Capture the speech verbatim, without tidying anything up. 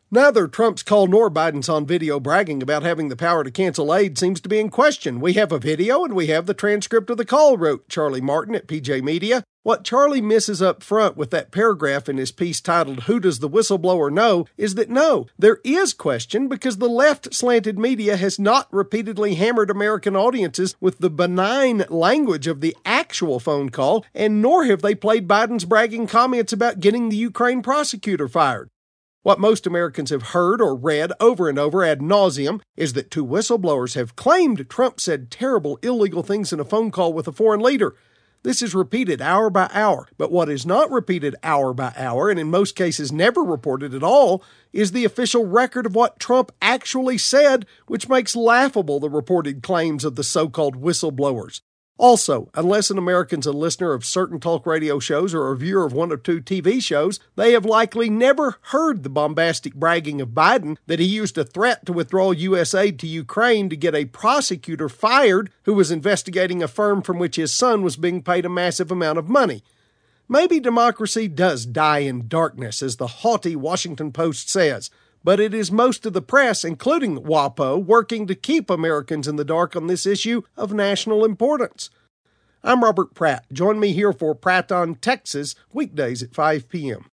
Neither Trump's call nor Biden's on video bragging about having the power to cancel aid seems to be in question. We have a video and we have the transcript of the call, wrote Charlie Martin at P J Media. What Charlie misses up front with that paragraph in his piece titled, "Who Does the Whistleblower Know?" is that no, there is question because the left-slanted media has not repeatedly hammered American audiences with the benign language of the actual phone call, and nor have they played Biden's bragging comments about getting the Ukraine prosecutor fired. What most Americans have heard or read over and over ad nauseum is that two whistleblowers have claimed Trump said terrible, illegal things in a phone call with a foreign leader. This is repeated hour by hour, but what is not repeated hour by hour, and in most cases never reported at all, is the official record of what Trump actually said, which makes laughable the reported claims of the so-called whistleblowers. Also, unless an American's a listener of certain talk radio shows or a viewer of one or two T V shows, they have likely never heard the bombastic bragging of Biden that he used a threat to withdraw U S aid to Ukraine to get a prosecutor fired who was investigating a firm from which his son was being paid a massive amount of money. Maybe democracy does die in darkness, as the haughty Washington Post says, but it is most of the press, including WAPO, working to keep Americans in the dark on this issue of national importance. I'm Robert Pratt. Join me here for Pratt on Texas, weekdays at five p.m.